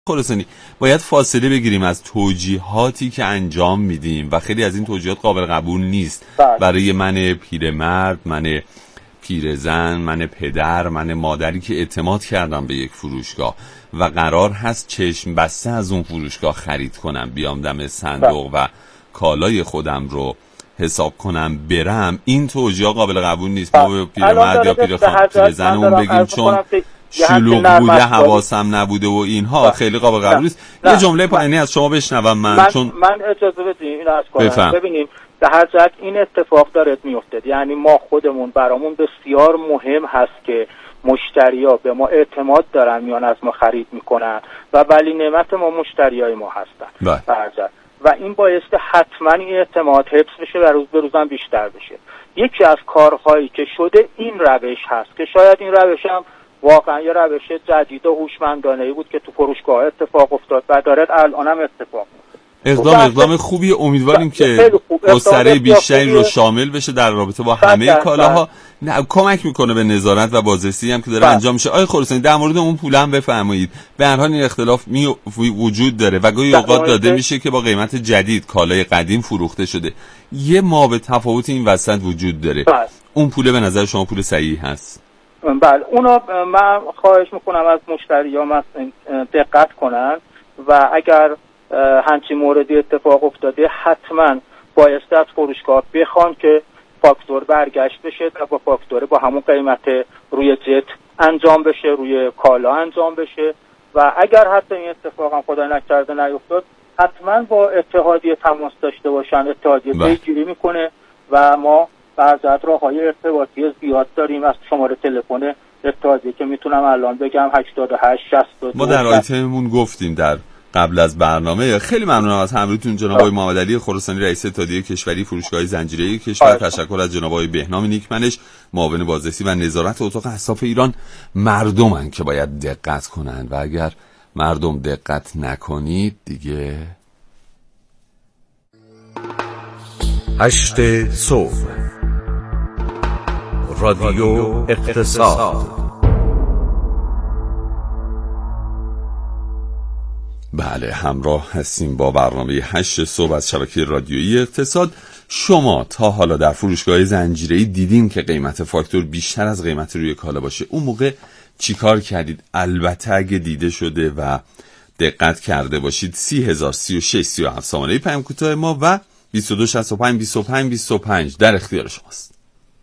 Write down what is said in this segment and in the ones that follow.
خراسانی باید فاصله بگیریم از توجیهاتی که انجام میدیم و خیلی از این توجیهات قابل قبول نیست برای من پیرمرد، من پیرزن، من پدر، من مادری که اعتماد کردم به یک فروشگاه و قرار هست چشم بسته از اون فروشگاه خرید کنم، بیام دم صندوق و کالای خودم رو حساب کنم برم. این توجیه قابل قبول نیست. ما به پیرمرد یا پیرزن اون بگیم چون شلوغ بوده، حواسم نبوده و اینها خیلی قابل قبول نیست. یه جمله پایینی از شما بشنوم من اجازه بدید اینو از کنم. ببینیم به هر جهت این اتفاق داره میفته، یعنی ما خودمون برامون بسیار مهم هست که مشتریا به ما اعتماد دارن، میان از ما خرید میکنن و ولی نعمت ما مشتریای ما هستن به هر جهت و این باعث حتما این اعتماد حفظ بشه و روز به روزم بیشتر بشه. یکی از کارهایی که شده این روش هست که شاید این روش هم واقعا یه روش جدید و هوشمندانه‌ای بود که تو فروشگاه اتفاق افتاد و داره الانم اتفاق میفته. اقدام خوبی، امیدواریم که گستره بیشتری رو شامل بشه در رابطه با همه کالاها. کمک میکنه به نظارت و بازرسی هم که داره انجام میشه. آقای خراسانی در مورد اون پول هم بفرمایید. به هر حال این اختلاف وجود داره و گاهی اوقات داده میشه که با قیمت جدید کالای قدیم فروخته شده. یه مابع تفاوت این وسط وجود داره. اون پول به نظر شما پول صحیحی هست؟ بله، اونا من خواهش میکنم از مشتریام دقت کنن و اگر همچین موردی اتفاق افتاده حتما بایسته از فروشگاه بخوان که فاکتور برگشت بشه و با فاکتور با همون قیمت روی جت انجام بشه، روی کالا انجام بشه و اگر حتی این اتفاق هم خدای نکرده نیفتاد حتما با اتحادیه تماس داشته باشن. اتحادیه پیگیری میکنه و ما بعضی راههای ارتباطی زیاد داریم. از شماره تلفن اتحادیه که میتونم الان بگم 88 62. ما در آیتممون گفتیم در قبل از برنامه. خیلی ممنونم از همراهیتون جناب آقای محمد علی خراسانی، رئیس اتحادیه کشوری فروشگاه زنجیره‌ای کشور. تشکر از جناب آقای بهنام نیکمنش، معاون بازرسی و نظارت اتاق اصلاف ایران. مردمن که باید دقت کنن و اگر مردم دقت نکنید دیگه 8 صبح رادیو اقتصاد. بله، همراه هستیم با برنامه 8 صبح از شبکه رادیویی اقتصاد. شما تا حالا در فروشگاه زنجیره‌ای دیدین که قیمت فاکتور بیشتر از قیمت روی کالا باشه؟ اون موقع چی کار کردید؟ البته اگه دیده شده و دقت کرده باشید 30,000 36 37 سامانه پیام کوتاه ما و 22 65 25 25 در اختیار شماست.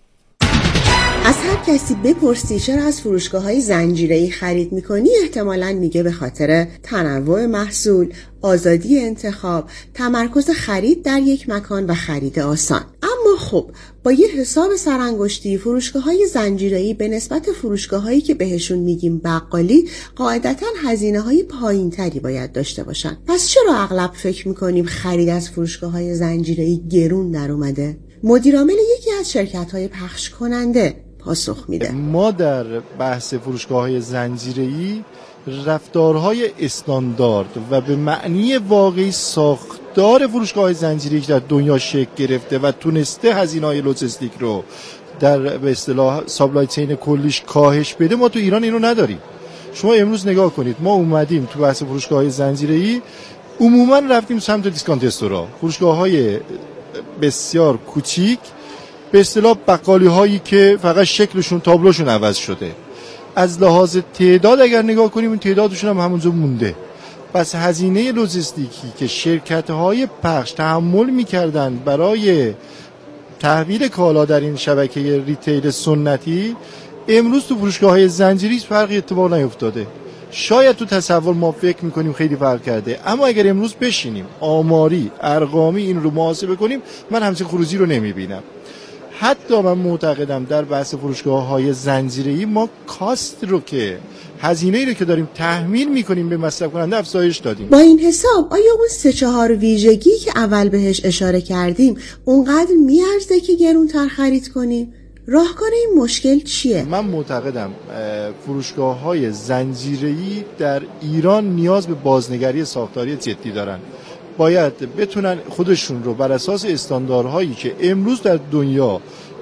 از هر کسی بپرسی چرا از فروشگاه‌های زنجیره‌ای خرید می‌کنی، احتمالاً میگه به خاطر تنوع محصول، آزادی انتخاب، تمرکز خرید در یک مکان و خرید آسان. اما خب با یه حساب سرانگشتی فروشگاه‌های زنجیره‌ای به نسبت فروشگاه‌هایی که بهشون میگیم بقالی قاعدتاً هزینه‌های پایین‌تری باید داشته باشن. پس چرا اغلب فکر می‌کنیم خرید از فروشگاه‌های زنجیره‌ای گرون در اومده؟ مدیرعامل یکی از شرکت‌های پخش کننده پاسخ میده. ما در بحث فروشگاه‌های زنجیره‌ای رفتارهای استاندارد و به معنی واقعی ساختار فروشگاه‌های زنجیره‌ای که در دنیا شکل گرفته و تونسته هزینه‌های لوجستیک رو در به اصطلاح سابلای چین کلیش کاهش بده، ما تو ایران اینو نداریم. شما امروز نگاه کنید، ما اومدیم تو بحث فروشگاه‌های زنجیره‌ای عموما رفتیم سمت دیسکانت استورها، فروشگاه‌های بسیار کوچیک، به اصطلاح بقالی هایی که فقط شکلشون تابلوشون عوض شده. از لحاظ تعداد اگر نگاه کنیم اون تعدادشون هم همونجا مونده. پس هزینه لوجستیکی که شرکت های پخش تحمل میکردن برای تحویل کالا در این شبکه ریتیل سنتی، امروز تو فروشگاه های زنجیری فرقی اتفاق نیفتاده. شاید تو تصور ما فکر میکنیم خیلی فرق کرده، اما اگر امروز بشینیم آماری ارقامی این رو محاسبه کنیم، من همچین خروجی رو نمیبینم. حتی من معتقدم در بحث فروشگاه‌های زنجیره‌ای ما کاست رو که هزینه‌ای رو که داریم تحمیل می‌کنیم به مصرف کننده افزایش دادیم. با این حساب آیا اون 3-4 ویژگی که اول بهش اشاره کردیم اونقدر میارزه که گرونتر خرید کنیم؟ راهکار این مشکل چیه؟ من معتقدم فروشگاه‌های زنجیره‌ای در ایران نیاز به بازنگری ساختاری جدی دارن. باید بتونن خودشون رو بر اساس استانداردهایی که امروز در دنیا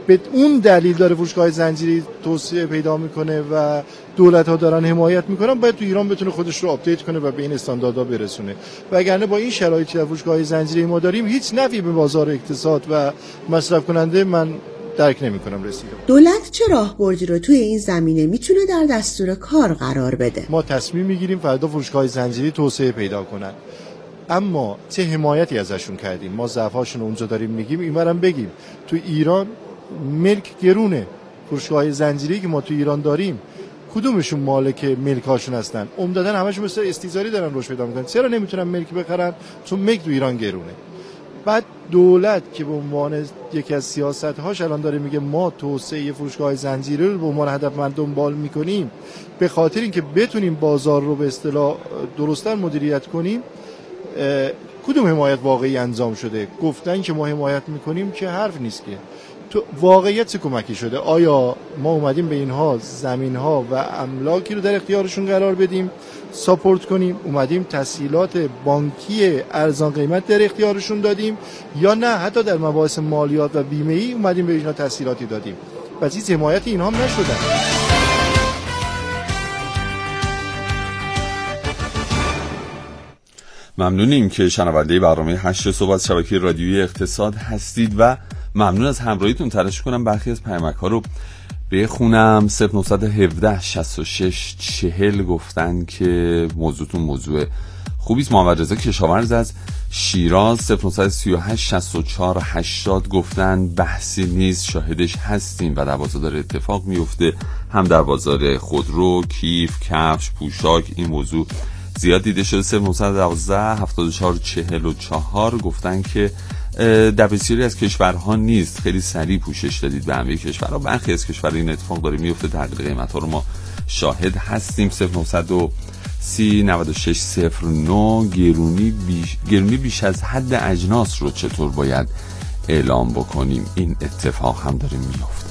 به اون دلیل داره فروشگاه زنجیری توسعه پیدا میکنه و دولت‌ها دارن حمایت میکنن، باید تو ایران بتونه خودش رو آپدیت کنه و به این استانداردها برسونه. وگرنه با این شرایطی که در فروشگاه زنجیری ما داریم هیچ نفعی به بازار اقتصاد و مصرف کننده من درک نمی‌کنم رسیده. دولت چه راهبردی رو توی این زمینه میتونه در دستور کار قرار بده؟ ما تصمیم میگیریم فردا فروشگاه زنجیری توسعه پیدا کنن، اما چه حمایتی ازشون کردیم؟ ما ضعف‌هاشون رو اونجا داریم میگیم، اینورم بگیم تو ایران ملک گرونه. فروشگاه زنجیری که ما تو ایران داریم کدومشون مالک ملک‌هاشون هستن؟ عمدتاً همشون مثل استیزاری دارن رشد پیدا می‌کنن. چرا نمیتونن ملک بخرن؟ چون ملک تو ایران گرونه. بعد دولت که به عنوان یکی از سیاست‌هاش الان داره میگه ما توسعه فروشگاه زنجیری رو به عنوان هدف من دنبال می‌کنیم، به خاطر اینکه بتونیم بازار رو به اصطلاح درست‌تر مدیریت کنیم. کدوم حمایت واقعی انجام شده؟ گفتن که ما حمایت می‌کنیم که حرف نیست که. تو واقعیت چه کمکی شده؟ آیا ما اومدیم به اینها زمین‌ها و املاکی رو در اختیارشون قرار بدیم، ساپورت کنیم؟ اومدیم تسهیلات بانکی ارزان قیمت در اختیارشون دادیم، یا نه حتی در مباحث مالیات و بیمه‌ای اومدیم به اینها تسهیلاتی دادیم؟ پس هیچ حمایت اینها هم نشدن. ممنونیم که شنونده برنامه 8 صبح از شبکه رادیویی اقتصاد هستید و ممنون از همراهیتون. تلاش کنم برخی از پیامک‌ها رو بخونم. 0917 66 40 گفتن که موضوعتون موضوع خوبی است. محمد رضا کشاورز از شیراز 0938 64 80 گفتن بحثی نیست، شاهدش هستیم و در بازار داره اتفاق میفته، هم در بازار خودرو، کیف، کفش، پوشاک این موضوع زیاد دیده شده. 0912 74 44 گفتن که در بسیاری از کشورها نیست، خیلی سریع پوشش دادید به همه کشورها. برخی از کشورها این اتفاق داره میفته، تغییر قیمت‌ها رو ما شاهد هستیم. 0930 96 09 گرونی بیش از حد اجناس رو چطور باید اعلام بکنیم؟ این اتفاق هم داره میفته.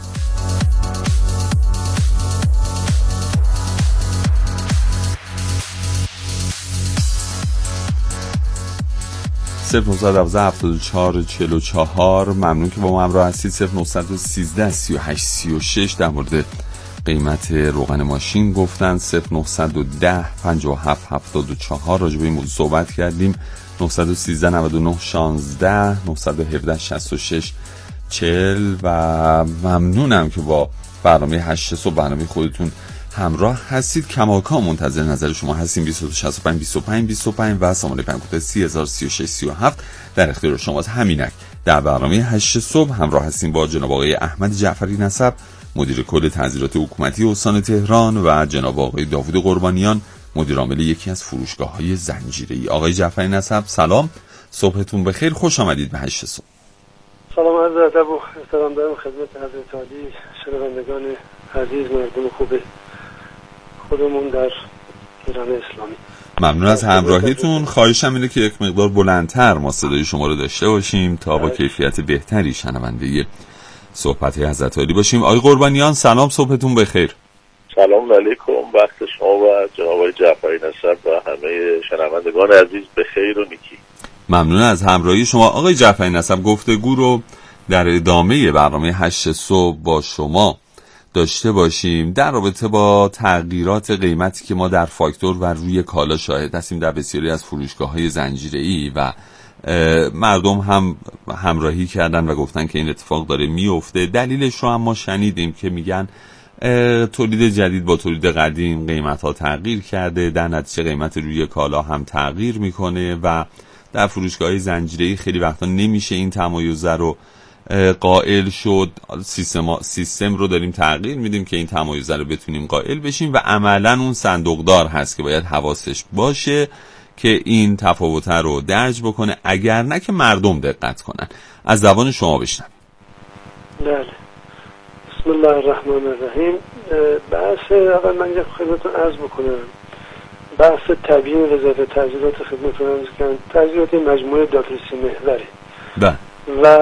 صفر 914 44 ممنون که با ما همراه هستید. 0913 38 36 در مورد قیمت روغن ماشین گفتن. 0910 57 74 راجع به این موضوع صحبت کردیم. 913 99 16 917 66 40 و ممنونم که با برنامه 8 صبح برنامه خودتون همراه هستید. کماکان منتظر نظر شما هستیم. 2265 25 25 و سامانه پیام‌کد 3036 37 در اختیار شماست. همینک در برنامه 8 صبح همراه هستیم با جناب آقای احمد جعفری نسب، مدیر کل تحصیلات حکومتی استان تهران، و جناب آقای داوود قربانیان، مدیر عامل یکی از فروشگاه‌های زنجیره‌ای. آقای جعفری نسب سلام، صبحتون بخیر، خوش آمدید به 8 صبح. سلام عرض ادب و احترام دارم خدمت حضرت عالی، شنوندگان عزیز، مردم خوب خودمون در ایران اسلامی. ممنون از همراهیتون. خواهشم اینه که یک مقدار بلندتر ما صدای شما رو داشته باشیم تا با کیفیت بهتری شنونده صحبت حضرت عالی باشیم. آقای قربانیان سلام، صبحتون بخیر. سلام علیکم، وقت شما و جناب آقای جعفری نسب و همه شنوندگان عزیز بخیر و نیکی. ممنون از همراهی شما. آقای جعفری نسب، گفتگو رو در ادامه برنامه 8 صبح با شما داشته باشیم در رابطه با تغییرات قیمتی که ما در فاکتور و روی کالا شاهد هستیم در بسیاری از فروشگاه‌های زنجیره‌ای و مردم هم همراهی کردن و گفتن که این اتفاق داره میفته. دلیلش رو هم ما شنیدیم که میگن تولید جدید با تولید قدیم قیمت‌ها تغییر کرده، در نتیجه قیمت روی کالا هم تغییر میکنه و در فروشگاه‌های زنجیره‌ای خیلی وقتا نمیشه این تمایز رو قائل شد. سیستم رو داریم تغییر میدیم که این تمایز رو بتونیم قائل بشیم و عملا اون صندوقدار هست که باید حواسش باشه که این تفاوت رو درج بکنه، اگر نه که مردم دقت کنن. از زبان شما بشنویم. بله، بسم الله الرحمن الرحیم. بحث اول من یک خدمتتون عرض بکنم، بحث تبیین وزارت تجهیزات خدمتتون عرض کنم. تجهیزات مجموعه دادرسی محوره و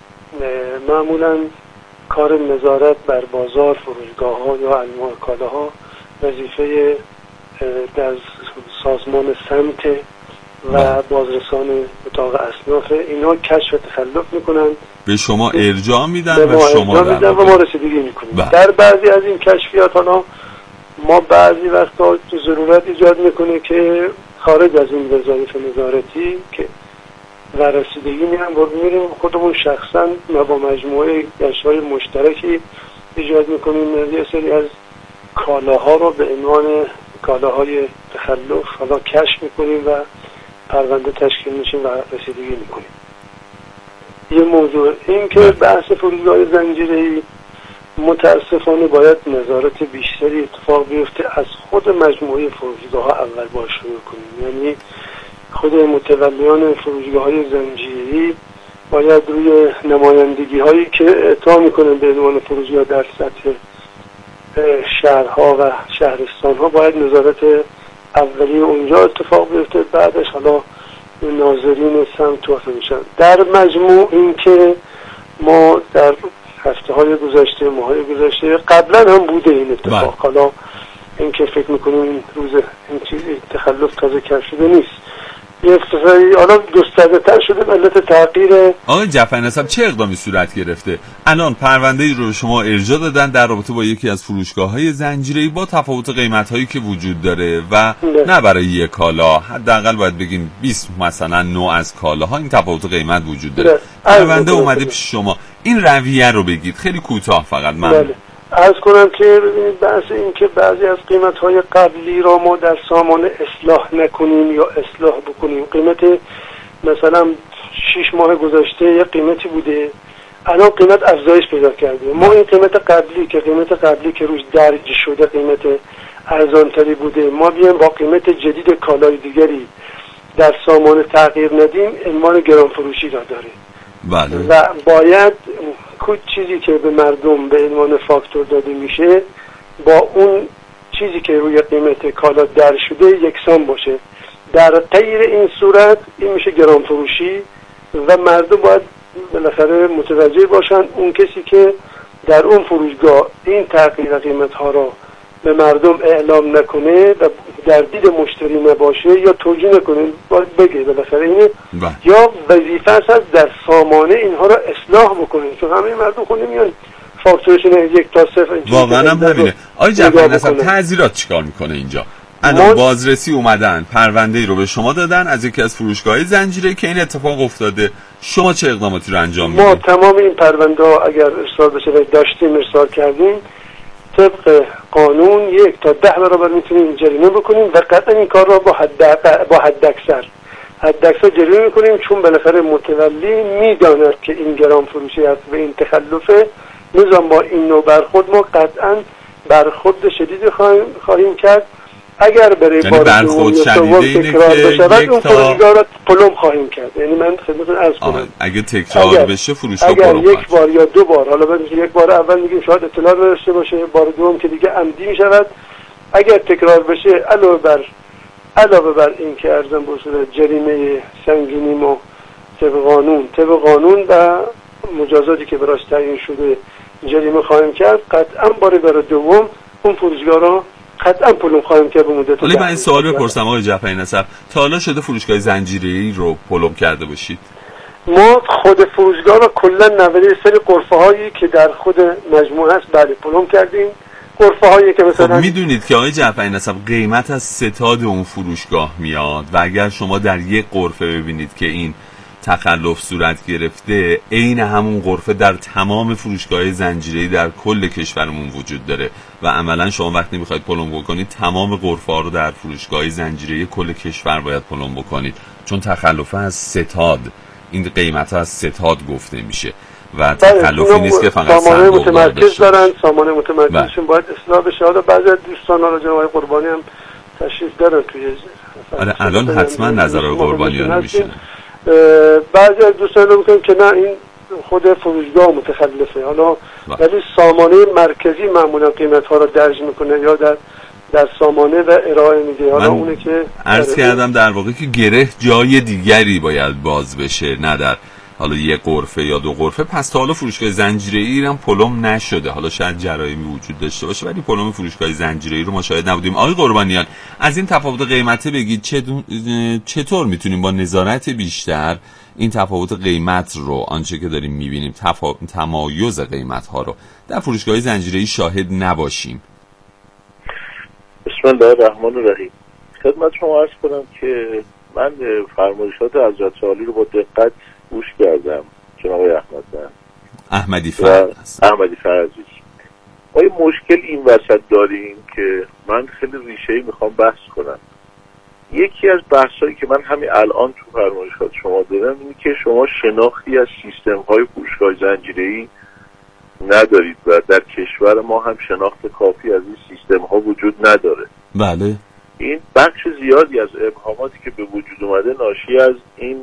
معمولا کار نظارت بر بازار، فروشگاه‌ها یا انواع کالاها وظیفه در سازمان سمت و بازرسان اتاق اصناف، اینا کشف تخلف میکنن، به شما ارجاع میدن و شما و ما رسیدگی میکنیم. در بعضی از این کشفیات حالا ما بعضی وقتا ضرورت ایجاد میکنه که خارج از این وظایف نظارتی که و رسیدگی میریم خودمون شخصا و با مجموعه گشت‌های مشترکی ایجاد میکنیم یه سری از کالاها رو به عنوان کالاهای تخلف حالا کشف میکنیم و پرونده تشکیل میشیم و رسیدگی میکنیم. یه موضوع این که بحث فروشگاه زنجیره‌ای متاسفانه باید نظارت بیشتری اتفاق بیفته، از خود مجموعه فروشگاه‌ها اول باید شروع کنیم. یعنی خود متولیان فروشگاه‌های زنجیره‌ای باید روی نمایندگی‌هایی که اعطا میکنن به عنوان فروشگاه در سطح شهرها و شهرستان‌ها باید نظارت اولی اونجا اتفاق بیفته، بعدش حالا ناظرین سمت واقع میشن. در مجموع این که ما در هفته‌های گذشته، ماه‌های گذشته قبلا هم بوده این اتفاق، حالا این که فکر میکنیم این روز این چیزی تخلف تازه کشف شده نیست، یه حالا گسترده‌تر شده به علت تغییر. آقای جعفری نسب چه اقدامی صورت گرفته؟ الان پرونده‌ای رو شما ارجاع دادن در رابطه با یکی از فروشگاه‌های زنجیره‌ای با تفاوت قیمت‌هایی که وجود داره و نه برای یک کالا، حداقل باید بگیم 20 مثلا نوع از کالاها این تفاوت قیمت وجود داره. پرونده اومده پیش شما، این رویه رو بگید خیلی کوتاه فقط. من عرض کنم که ببینید بحث این که بعضی از قیمت‌های قبلی را ما در سامانه اصلاح نکنیم یا اصلاح بکنیم، قیمت مثلا 6 ماه گذشته یه قیمتی بوده، الان قیمت افزایش پیدا کرده، ما این قیمت قبلی که روش درج شده قیمت ارزان‌تری بوده، ما بیایم با قیمت جدید کالای دیگری در سامانه تغییر ندیم، عنوان گران فروشی را داره. بله. و باید چیزی که به مردم به عنوان فاکتور داده میشه با اون چیزی که روی قیمت کالا در شده یکسان باشه. در غیر این صورت این میشه گران فروشی و مردم باید بالاخره متوجه باشن اون کسی که در اون فروشگاه این تغییر قیمت ها را به مردم اعلام نکنه و در دید مشتری نباشه یا توجیه نکنه، باید بگه بالاخره اینه یا وظیفه است در سامانه اینها را اصلاح بکنه، چون همه مردم خود نمیان فاکتورشون 1 تا 0 واقعا هم همینه. آقای جعفری نسب تعزیرات چیکار میکنه اینجا؟ الان بازرسی اومدن پرونده‌ای رو به شما دادن از یکی از فروشگاه‌های زنجیره‌ای که این اتفاق افتاده، شما چه اقداماتی رو انجام میدید؟ ما تمام این پرونده‌ها اگر ارسال بشه و داشتیم ارسال کردیم طبق قانون 1 تا 10 برابر میتونیم جریمه بکنیم و قطعا این کار را با حد اکثر جریمه میکنیم، چون بالاخره متولی میداند که این گران فروشی است و این تخلفه. نظام با این نوع برخورد ما قطعا برخورد شدید خواهیم کرد. اگر برای بار دوم یا سوم تکرار بشود اون فروشگاه را پلم خواهیم کرد. یعنی من خدمتتون عرض کنم اگه تکرار بشه فروشگاه اگر یک بار یا 2 بار، حالا ببینید یک بار اول میگیم شاید اطلاع نداشته باشه، بار دوم که دیگه عمدی میشود، اگر تکرار بشه علاوه بر این که ارزم به صورت جریمه سنگینی ما طبق قانون و مجازاتی که براش تعیین شده جریمه خواهیم کرد، قطعا بار دوم اون فروشگاه را قطعا پلم خواهیم کرد به مدت. ولی من این سوال بپرسم آقای جعفری نسب، تا حالا شده فروشگاه زنجیره‌ای رو پلم کرده باشید؟ ما خود فروشگاه را کلا نوری سری غرفه‌هایی که در خود مجموعه هست بله پلم کردیم. غرفه‌هایی که مثلا خب میدونید که آقای جعفری نسب قیمت از ستاد اون فروشگاه میاد و اگر شما در یک غرفه ببینید که این تخلف صورت گرفته، عین همون غرفه در تمام فروشگاه زنجیره‌ای در کل کشورمون وجود داره و عملا شما وقتی میخواید پلم بکنید تمام غرفه‌ها رو در فروشگاه زنجیره‌ای کل کشور باید پلم بکنید، چون تخلف از ستاد، این قیمت از ستاد گفته میشه و تخلفی نیست که فقط سامانه متمرکز دارن، سامانه متمرکزشون باید اصلاح بشه. حالا بعضی از دوستان ها جناب قربانی هم تشریف دارن توی الان حتما نظر قربانیان رو میشنن. بعضی از دوستان میگن که نه این خود فروشگاه متخلفه، حالا ولی سامانه مرکزی معمولا قیمت ها رو درج میکنه یا در سامانه و ارائه میده. حالا اونه که عرض کردم در واقع که گره جای دیگری باید باز بشه، نه در حالا یک غرفه یا دو غرفه، پس تا حالا فروشگاه زنجیره‌ای هم پلم نشده. حالا شاید جرایمی وجود داشته باشه ولی پلم فروشگاه زنجیره‌ای رو ما شاهد نبودیم. آقای قربانیان، از این تفاوت قیمته بگید چطور میتونیم با نظارت بیشتر این تفاوت قیمت رو، آنچه که داریم میبینیم تمایز قیمت ها رو در فروشگاه زنجیره‌ای شاهد نباشیم؟ بسم الله الرحمن الرحیم. خدمت شما عرض کنم که من فرمایشات حضرت عالی رو با دقت گوش کردم، جناب احمدی فرز. ما یه مشکل این وسط داریم که من خیلی ریشه‌ای میخوام بحث کنم. یکی از بحثایی که من همین الان تو فرمایشات شما دادم اینه که شما شناختی از سیستم‌های فروشگاه زنجیره‌ای ندارید و در کشور ما هم شناخت کافی از این سیستم‌ها وجود نداره. بله. این بخش زیادی از ابهاماتی که به وجود اومده ناشی از این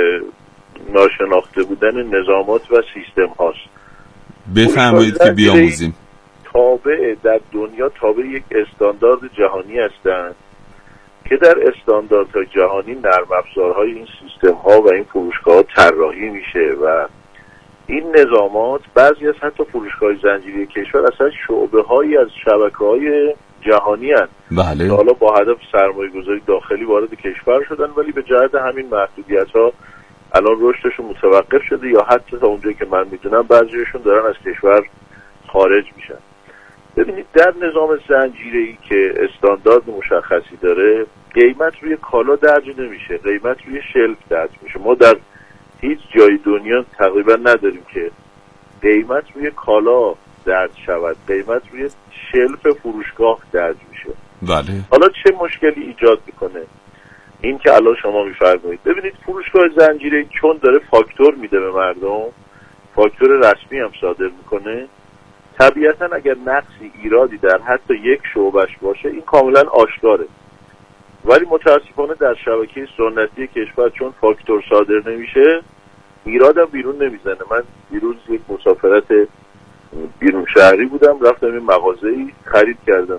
ناشناخته بودن نظامات و سیستم هاست. بفرمایید که بیاموزیم. تابع در دنیا تابع یک استاندارد جهانی هستند که در استانداردهای جهانی نرم افزارهای این سیستم ها و این فروشگاه ها طراحی میشه و این نظامات بعضی از حتی فروشگاه زنجیره کشور اصلا شعبه هایی از شبکه‌های جهانی هستند. بله. حالا با هدف سرمایه گذاری داخلی وارد کشور شدن ولی به جهت همین محدودیت ها الان رشدشون متوقف شده یا حتی تا اونجایی که من میدونم بعضیشون دارن از کشور خارج میشن. ببینید در نظام زنجیره‌ای که استاندارد مشخصی داره قیمت روی کالا درج نمیشه، قیمت روی شلف درج میشه. ما در هیچ جای دنیا تقریبا نداریم که قیمت روی کالا درج شود، قیمت روی شلف فروشگاه درج میشه. بله. حالا چه مشکلی ایجاد میکنه؟ این که الان شما میفرمایید ببینید فروشگاه زنجیره‌ای چون داره فاکتور میده به مردم، فاکتور رسمی هم صادر میکنه، طبیعتا اگر نقصی ایرادی در حتی یک شعبش باشه این کاملا آشکاره. ولی متاسفانه در شبکه سنتی کشور چون فاکتور صادر نمیشه ایرادم بیرون نمیزنه. من دیروز یک مسافرت بیرون شهری بودم، رفتم این مغازه‌ای خرید کردم،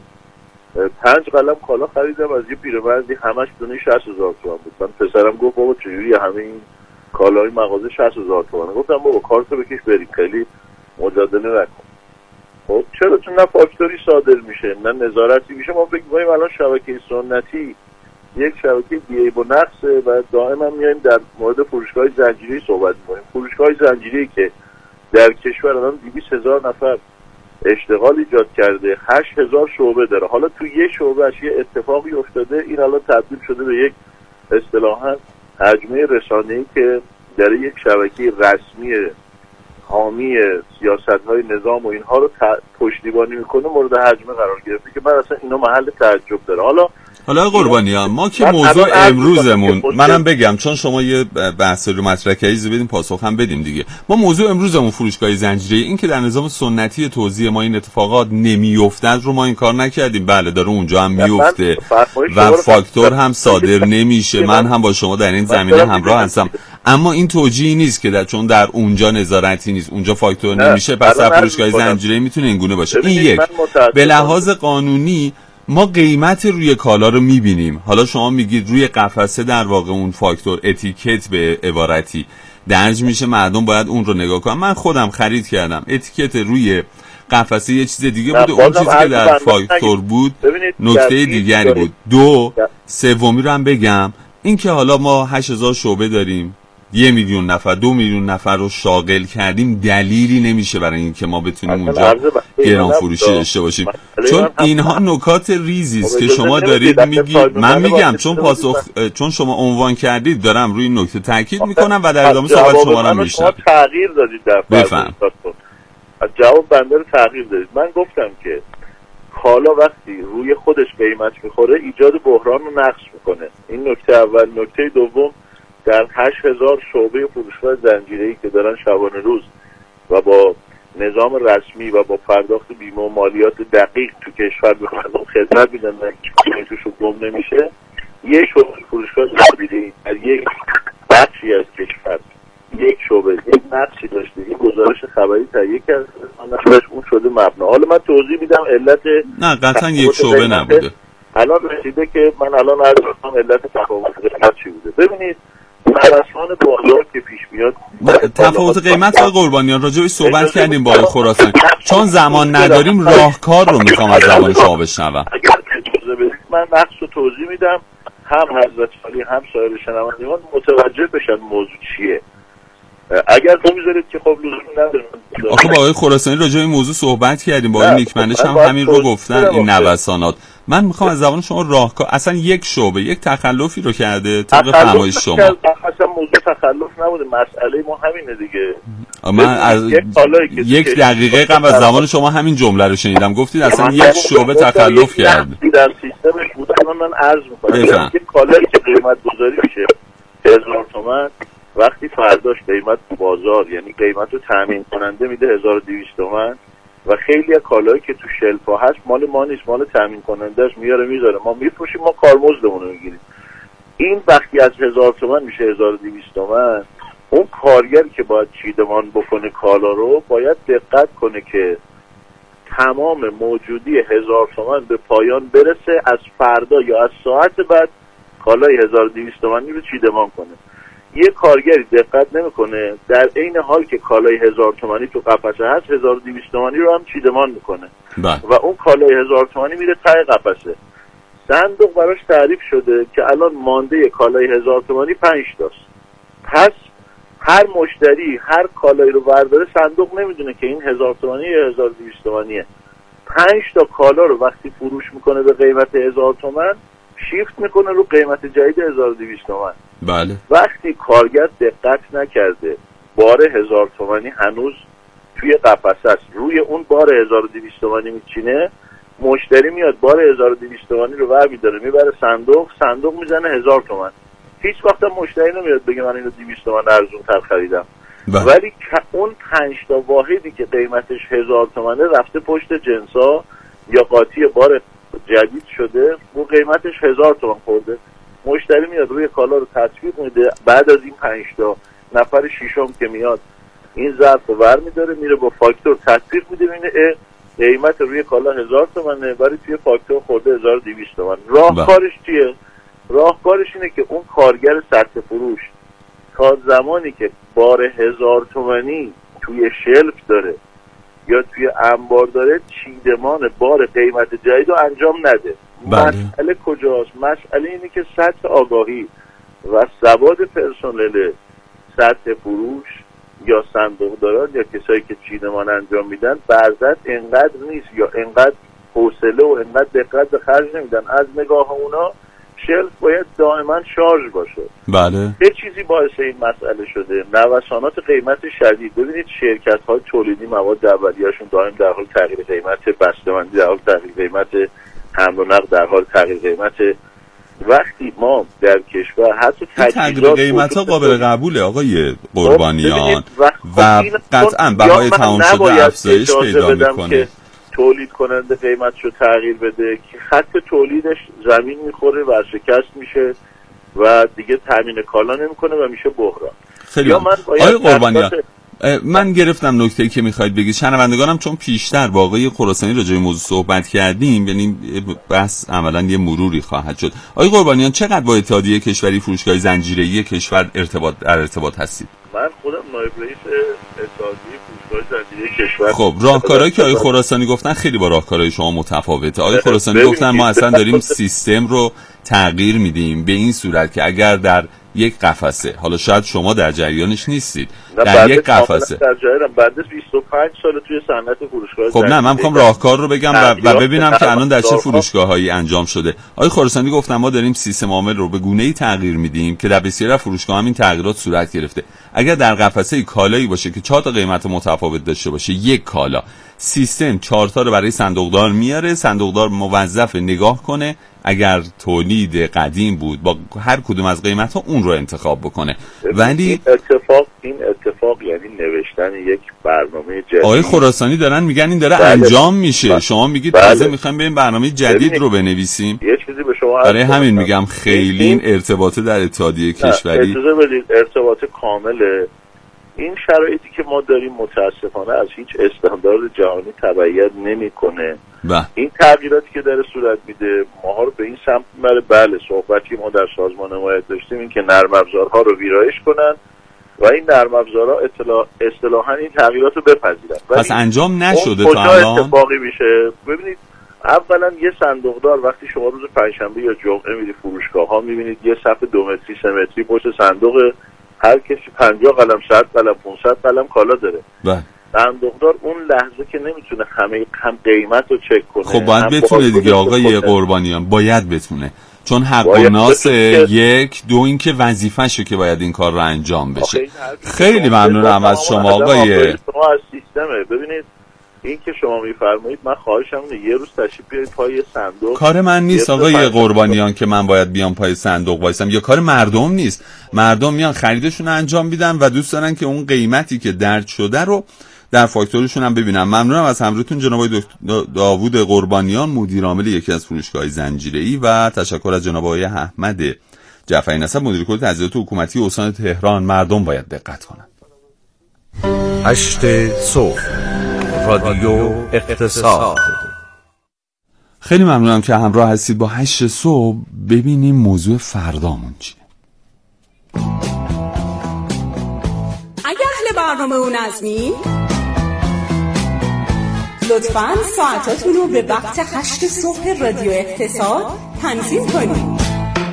5 قلم کالا خریدم از یه پیرمردی، همش دونه 60,000 تومان بود. من پسرم گفت بابا چجوری همه این کالای مغازه 60,000 تومانه؟ گفتم بابا کارتو بکش بریم، خیلی مجادله نکن. خب چرا؟ چون نه فاکتوری صادر میشه نه نظارتی میشه. ما فکر می‌کنیم الان شبکه سنتی یک شبکه بی‌عیب و نقصه و دائما میایم در مورد فروشگاه زنجیره‌ای صحبت می‌کنیم. فروشگاه زنجیره‌ای که در کشور الان 200,000 نفر اشتغال ایجاد کرده، 8,000 شعبه داره. حالا تو یه شعبهش یه اتفاقی افتاده، این الان تبدیل شده به یک اصطلاحاً حجمه رسانه‌ای که در یک شبکه رسمی حامی سیاست‌های نظام و اینها رو پشتیبانی میکنه مورد حجمه قرار گرفته که من اصلا اینا محل تعجب داره. حالا قربانیان ما که موضوع امروزمون، منم بگم چون شما یه بحث رو مطرح کردید بدیم پاسخ هم بدیم دیگه. ما موضوع امروزمون فروشگاه زنجیره‌ای، این که در نظام سنتی توزیع ما این اتفاقات نمیافتاد رو ما این کار نکردیم. بله داره اونجا هم میفته و فاکتور هم صادر نمیشه. من هم با شما در این زمینه همراه هستم، اما این توجیهی نیست که چون در اونجا نظارتی نیست، اونجا فاکتور نمیشه پس فروشگاه زنجیره‌ای میتونه این گونه باشه. این یک. به لحاظ قانونی ما قیمت روی کالا رو میبینیم. حالا شما میگید روی قفسه در واقع اون فاکتور اتیکت به عبارتی درج میشه، مردم باید اون رو نگاه کنن. من خودم خرید کردم، اتیکت روی قفسه یه چیز دیگه بود، اون چیزی که در فاکتور بود نکته دیگری بود. دو سومی رو هم بگم، این که حالا ما 8,000 شعبه داریم، 1,000,000 نفر 2,000,000 نفر رو شاغل کردیم، دلیلی نمیشه برای اینکه ما بتونیم اونجا گران فروشی داشته باشیم. چون اینها نکات ریزی است که شما دارید میگید. من میگم چون شما عنوان کردید دارم روی این نکته تاکید میکنم و در ادامه صحبت شما رو میشنم. تغییر دادید در بفهم. جواب بنده رو تغییر دادید. من گفتم که کالا وقتی روی خودش قیمت میخوره ایجاد بحران و نقص میکنه. این نکته اول. نکته دوم، در 8,000 شعبه فروشگاه زنجیره‌ای که دارن شبانه روز و با نظام رسمی و با پرداخت بیمه و مالیات دقیق تو کشور به مردم خدمت میدن و هیچ توش گم نمیشه، یک شعبه فروشگاه زنجیره‌ای در یک بخشی از کشور یک شعبه یک نقشی داشته، یک گزارش خبری تهیه کرده، اون شده مبنا. حالا من توضیح میدم علت. نه قطعا یک شعبه نبوده. الان رسیده که من الان عرض کنم علت تفاوت قیمت چی بوده. ببینید مراسمان بازار که پیش میاد تفاوت قیمت آقای قربانیان راجع به صحبت کردیم با آقای خراسانی. چون زمان نداریم راهکار رو میخوام از زبان شما بشنوم. من نقص رو توضیح میدم، هم حضرت علی هم سایر شنوندگان متوجه بشن موضوع چیه. اگر بمیذارید که خب لزومی نداره. آخه با آقای خراسانی راجع به این موضوع صحبت کردیم، با آقای نیکمنش هم همین رو گفتن، این نوسانات. من میخوام از زبان شما راهکار، اصلا یک شعبه یک تخلفی رو کرده طبق فرمایش شما. اصلا موضوع تخلف نبوده، مسئله ما همینه دیگه. من از یک دقیقه قبل از زبان شما همین جمله رو شنیدم، گفتید اصلا یک شعبه تخلف کرده در سیستمش بوده. من عرض میکنم یک کالایی که قیمت گذاری میشه 1000 تومان، وقتی فرداش قیمت تو بازار یعنی قیمت رو تامین کننده میده 1200 تومان و خیلی از کالایی که تو شلفا هست مال ما نیست، مال تامین کنندهش میاره میذاره، ما میفروشیم، ما کارمزدمون رو میگیریم. این وقتی از 1000 تومان میشه 1200 تومان، اون کارگری که باید چیدمان بکنه کالا رو باید دقت کنه که تمام موجودی 1000 تومان به پایان برسه، از فردا یا از ساعت بعد کالای 1200 تومانی رو چیدمان کنه. یه کارگری دقت نمیکنه، در عین حال که کالای 1000 تومانی تو قفسه هست 1200 تومانی رو هم چیدمان میکنه و اون کالای 1000 تومانی میره ته قفسه. صندوق براش تعریف شده که الان مانده کالای 1000 تومانی 5 تاست. پس هر مشتری هر کالایی رو برداره، صندوق نمیدونه که این 1000 تومانی یا 1200 تومانیه. 5 تا کالا رو وقتی فروش میکنه به قیمت 1000 تومان، شیفت میکنه رو قیمت جدید 1200 تومان. بله. وقتی کارگر دقت نکرده بار 1000 تومانی هنوز توی قفسه است، روی اون بار 1200 تومانی میچینه، مشتری میاد بار 1200 تومانی رو برمی‌داره میبره صندوق میزنه 1000 تومان. هیچ وقت مشتری نمیاد بگه من اینو 200 تومان ارزون‌تر خریدم. ولی اون 5 تا واحدی که قیمتش 1000 تومانه رفته پشت جنسا یا قاطی بار جدید شده، اون قیمتش 1000 تومان خورده. مشتری میاد روی کالا رو تطبیق میده، بعد از این 5 تا نفر ششم که میاد این ظرف رو برمی‌داره میره با فاکتور تطبیق میده، میبینه قیمت روی کالا 1000 تومانه ولی توی فاکتور خورده 1200 تومان. راهکارش چیه؟ راهکارش اینه که اون کارگر سطح فروش تا زمانی که بار 1000 تومانی توی شلف داره یا توی انبار داره، چیدمان بار قیمت جدید رو انجام نده. مسئله کجاست؟ مسئله اینه که سطح آگاهی و سواد پرسنل سطح فروش یا صندوقداران یا کسایی که چیدمان انجام میدن برزد انقدر نیست یا انقدر حوصله و انقدر دقت به خرج نمیدن. از نگاه اونا شلف باید دائما شارژ باشه. بله. چه چیزی باعث این مسئله شده؟ نوسانات قیمت شدید. ببینید شرکت‌های تولیدی مواد اولیه‌شون دائم در حال تغییر قیمت، بسته‌بندی در حال تغییر قیمت، حمل و نقل در حال تغییر قیمت. وقتی ما در کشور حتی تغییر قیمت‌ها قابل قبوله آقای قربانیان و قطعاً بهای تمام شده افزایش پیدا میکنه. تولید کننده قیمتشو تغییر بده که خط تولیدش زمین میخوره و شکست میشه و دیگه تامین کالا نمیکنه و میشه بحران. خیلی آقای قربانیان، من گرفتم نکته‌ای که میخواید بگید. شنوندگانم چون پیشتر با آقای خراسانی راجع به موضوع صحبت کردیم، یعنی بحث عملاً یه مروری خواهد شد. آقای قربانیان، چقدر با اتحادیه کشوری فروشگاه زنجیره‌ای کشور در ارتباط هستید؟ من خودم نایب رئیس اتحادیه فروشگاه زنجیره‌ای کشور. خب راهکارهایی که آقای خراسانی گفتن خیلی با راهکارهای شما متفاوته. آقای خراسانی گفتن ما اصلا داریم سیستم رو تغییر میدیم به این صورت که اگر در یک قفسه، حالا شاید شما در جریانش نیستید، در یک قفسه در جریانم، بعد از 25 سال توی صنعت فروشگاه. خب نه، من میخوام راهکار رو بگم و ببینم که الان در چه فروشگاه‌هایی انجام شده. آقای خراسانی گفتن ما داریم سیستم عامل رو به گونه‌ای تغییر میدیم که در بسیاری از فروشگاه‌ها همین تغییرات صورت گرفته. اگر در قفسه کالایی باشه که 4 تا قیمت متفاوت داشته باشه، یک کالا، سیستم 4 تا رو برای صندوقدار میاره، صندوقدار موظف نگاه کنه اگر تولید قدیم بود با هر کدوم از قیمت‌ها اون رو انتخاب بکنه. ولی این اتفاق یعنی نوشتن یک برنامه جدید. آقای خراسانی دارن میگن این داره انجام میشه، شما میگید تازه میخوایم بریم برنامه جدید رو بنویسیم. یه چیزی به شما برای همین میگم خیلی این ارتباط در اتحادیه کشوری اجازه بدید ارتباط کامله. این شرایطی که ما داریم متاسفانه از هیچ استاندارد جهانی تبعیت نمیکنه. این تغییراتی که داره صورت میده ماها رو به این سمت میبره. بله، صحبتی ما در سازمان حمایت داشتیم این که نرم افزارها رو ویرایش کنن و این نرم افزارها اصطلاحاً این تغییرات رو بپذیرن. پس انجام نشده تا الان؟ اتفاقی میشه. ببینید اولا یه صندوقدار وقتی شما روز پنجشنبه یا جمعه میری فروشگاه ها میبینید یه صف 2 متری 3 متری پشت صندوق، هر کسی 50 قلم 100 قلم 500 قلم کالا داره. بله. صندوقدار اون لحظه که نمیتونه هم قیمت رو چک کنه، خب باید بتونه دیگه آقای قربانیان، باید بتونه، چون حق و ناس یک دو این که وظیفه‌شه که باید این کار رو انجام بشه. خیلی ممنونم از شما آقای شما از سیستمه. ببینید این که شما میفرمایید من خواهشم اینه یه روز تشریف بیارید پای صندوق. کار من نیست آقای قربانیان که من باید بیام پای صندوق وایسم، یا کار مردم نیست. مردم میان خریدشون رو انجام میدن و دوست دارن که اون قیمتی که درج شده رو در فاکتورشون هم ببینم. ممنونم از همراهتون جناب آقای داوود قربانیان، مدیر عامل یکی از فروشگاه‌های زنجیره‌ای، و تشکر از جناب آقای احمد جعفری نسب، مدیر کل تجهیزات حکومتی استان تهران. مردم باید دقت کنند. 8 صبح رادیو اقتصاد. خیلی ممنونم که همراه هستید با 8 صبح. ببینیم موضوع فردامون چیه. اگه اهل برنامه و نظمی، لطفاً ساعتاتون رو به وقت 8 صبح رادیو اقتصاد تنظیم کنید.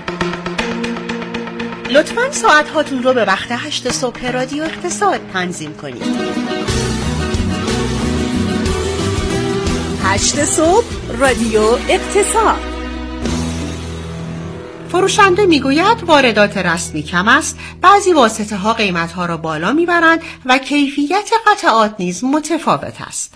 لطفاً ساعتاتون رو به وقت 8 صبح رادیو اقتصاد تنظیم کنید. 8 صبح رادیو اقتصاد. فروشنده میگوید واردات رسمی کم است، بعضی واسطه ها قیمت ها را بالا میبرند و کیفیت قطعات نیز متفاوت است.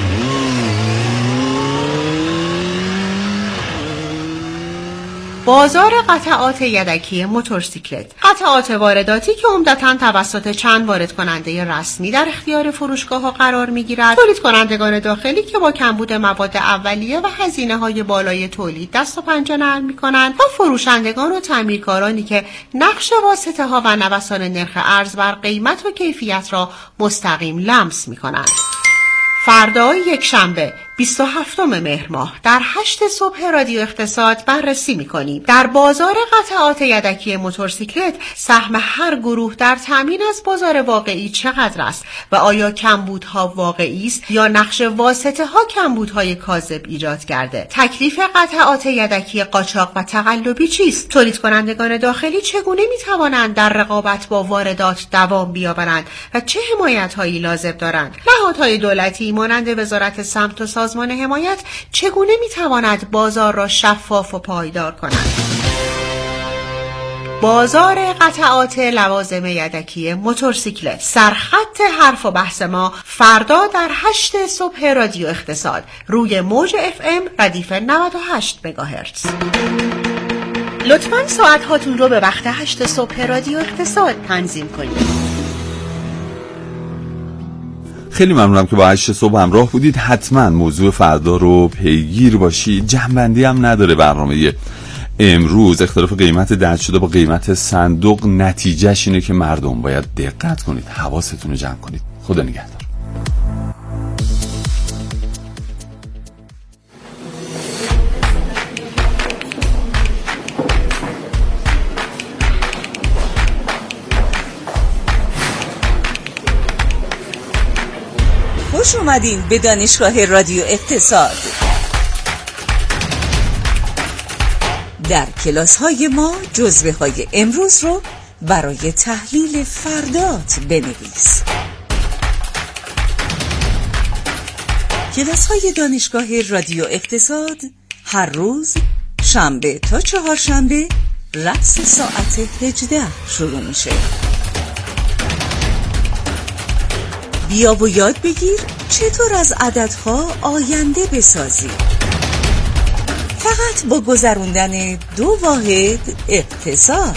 بازار قطعات یدکی موتورسیکلت. قطعات وارداتی که عمدتاً توسط چند وارد کننده رسمی در اختیار فروشگاه‌ها قرار می‌گیرد، تولید کنندگان داخلی که با کمبود مواد اولیه و هزینه‌های بالای تولید دست و پنجه نرم می‌کنند و فروشندگان و تعمیرکارانی که نقش واسطه‌ها و نوسان نرخ ارز بر قیمت و کیفیت را مستقیم لمس می‌کنند. فردا یکشنبه 27 مهر ماه در 8 صبح رادیو اقتصاد بررسی می‌کنیم در بازار قطعات یدکی موتورسیکلت سهم هر گروه در تامین از بازار واقعی چقدر است و آیا کمبودها واقعی است یا نقش واسطه‌ها کمبودهای کاذب ایجاد کرده؟ تکلیف قطعات یدکی قاچاق و تقلبی چیست؟ تولید کنندگان داخلی چگونه می‌توانند در رقابت با واردات دوام بیاورند و چه حمایت‌هایی لازم دارند؟ نهادهای دولتی مانند وزارت سمت و سازمان حمایت چگونه میتواند بازار را شفاف و پایدار کند؟ بازار قطعات لوازم یدکی موتورسیکلت، سرخط حرف و بحث ما فردا در 8 صبح رادیو اقتصاد روی موج FM ردیف 98 مگاهرتز. لطفاً ساعت هاتون رو به وقت 8 صبح رادیو اقتصاد تنظیم کنید. خیلی ممنونم که با 8 صبح همراه بودید. حتما موضوع فردا رو پیگیر باشید. جنبندی هم نداره برنامه امروز. اختلاف قیمت درج شده با قیمت صندوق نتیجهش اینه که مردم باید دقت کنید، حواستون رو جمع کنید. خدا نگهدار. خوش اومدین به دانشگاه رادیو اقتصاد. در کلاس های ما جزوه های امروز رو برای تحلیل فردات بنویس. کلاس های دانشگاه رادیو اقتصاد هر روز شنبه تا چهارشنبه رأس ساعت 18 شروع میشه. بیا و یاد بگیر چطور از عددها آینده بسازی. فقط با گذروندن 2 واحد اقتصاد.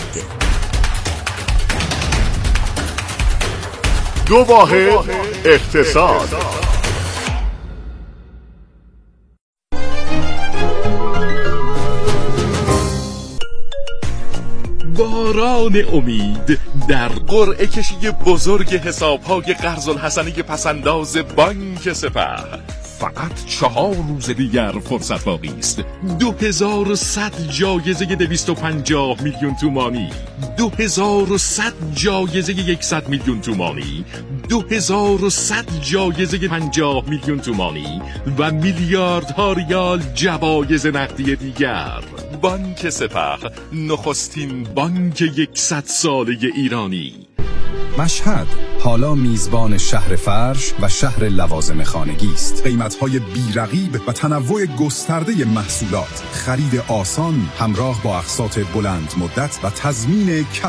2 واحد اقتصاد. باران امید در قرعه کشی بزرگ حساب‌های قرض الحسنه پسنداز بانک سپه. فقط 4 روز دیگر فرصت باقی است. 2100 جایزه 250 میلیون تومانی، 2100 جایزه 100 میلیون تومانی، 2100 جایزه 50 میلیون تومانی و میلیاردها ریال جوایز نقدی دیگر. بانک سپه، نخستین بانک 100 ساله ایرانی. مشهد حالا میزبان شهر فرش و شهر لوازم خانگی است. قیمت‌های بی‌رقیب و تنوع گسترده محصولات، خرید آسان همراه با اقساط بلند مدت و تضمین